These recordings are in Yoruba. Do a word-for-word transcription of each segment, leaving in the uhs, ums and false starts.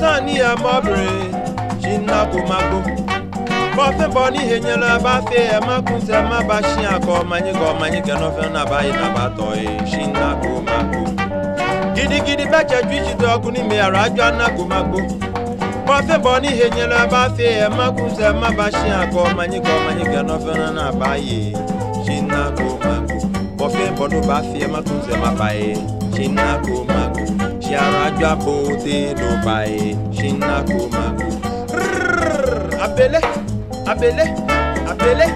Sani a mobre, Shina Kumago. Bofe boni henyela bafe amakunze mabashi ako manyigo manyiga no fe na bayi na batoy Shina Kumago. Gidi gidi bacha jiji dogu ni me arajo na Kumago. Bofe boni henyela bafe amakunze mabashi ako manyigo manyiga no fe na bayi Shina Kumago. Bofe bono bafe amakunze mabayi Shina Kumago. Shiarajo abote no bayi Shina Kumago. Abele Abele, Abele.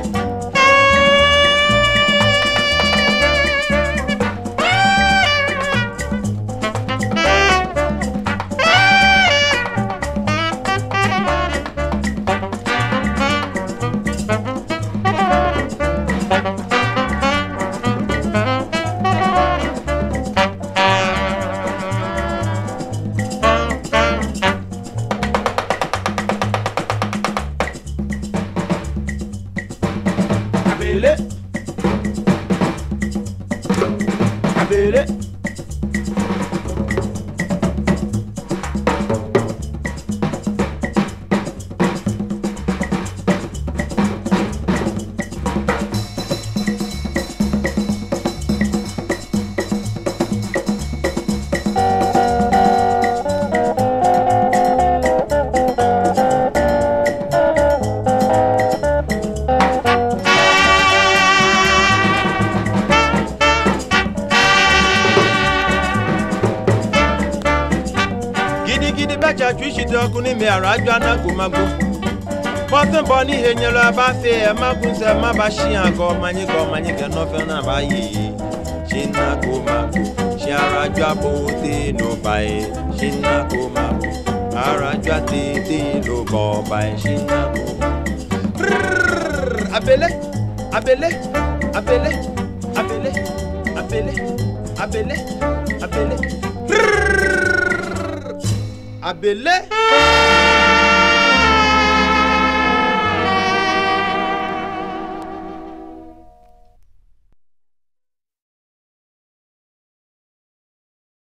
Abele. Gidi bacha twishi dogu ni me arajo na Kumago. Bofe boni henyela bafe amakunze mabashi ako manyigo manyiga no fe na bayi Shina Kumago. Shiarajo abote no bayi Shina Kumago. Arajo atete no go bayi Shina Kumago. Abele, Abele, Abele, Abele, Abele, Abele, Abele. Abele.